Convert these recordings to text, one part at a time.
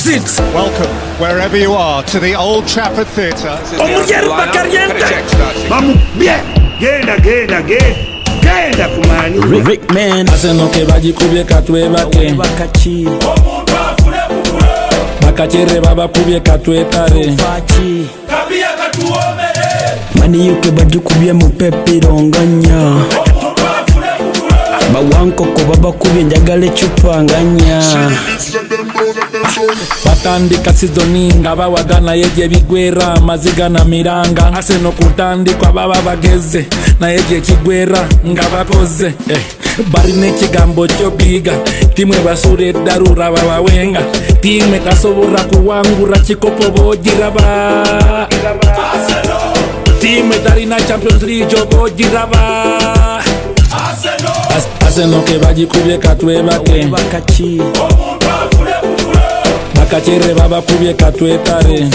6. Welcome, wherever you are, to the Old Trafford Theatre. Omuyerba caliente. Vamos bien. Genda kumani. Rickman aseno ke bagikubye katwebake bakachere babakubye katwetare mani yuke bagikubye mu pepironganya bawankoko babakubye njagala ecupa nganya batandika sizoni nga bawagana yeje bigwera maziga na miranga aseno kutandikwa baba bageze na yeje kigwera nga bakoze bari n'ekigambo kyo biga timwe basure darura babawenga timwe tasobora kuwangura kikopo bogiraba timwe tarina Champions League bogiraba aseno ke bagikubye katwebake bakachere babakubye katwetare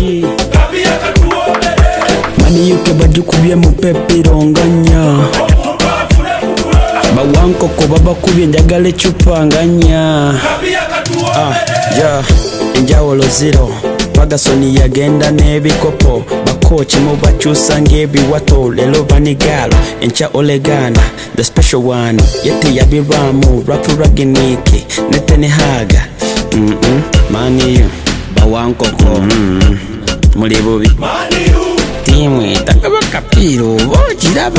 mani yuke bagikubye mu pepironganya bawankoko babakubye njagala ecupa nganya enjawulo zero Pagasoni yagenda n'ebikopo bakochi mu bakyusa ng'ebiwato lelo vanigalo encha olegana the special one yete yabiramu rapuraginiki netenehaga maniyu bawankoko muli bubi timwe takabakapiro bogiraba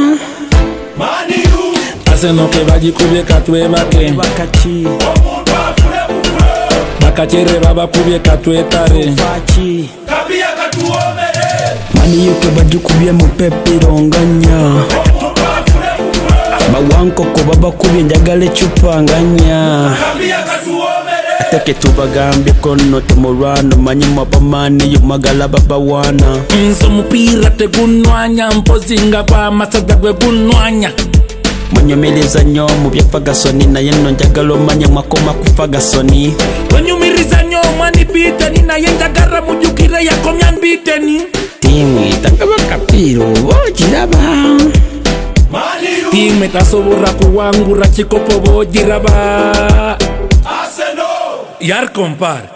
aseno ke bagikubye katwebake bakachere babakubye katwetare mani yuke bagikubye mu pepironganya bawankoko babakubye njagala ecupa nganya ateke tubagambye kono temurwano manyi mwabamani yumagala babawana nso mupira tegunwanya mpozinga kwa masaza gwe gunwanya Manyumiriza nyo mu bya Ferguson naye nno njagala omanye mwakoma ku Ferguson Manyumiriza nyo mani biteni naye njagala mujukire yakomya biteni Timu takabakapiro bogiraba Timu tasobora kuwangura kikopo bogiraba Arsenal Yar compare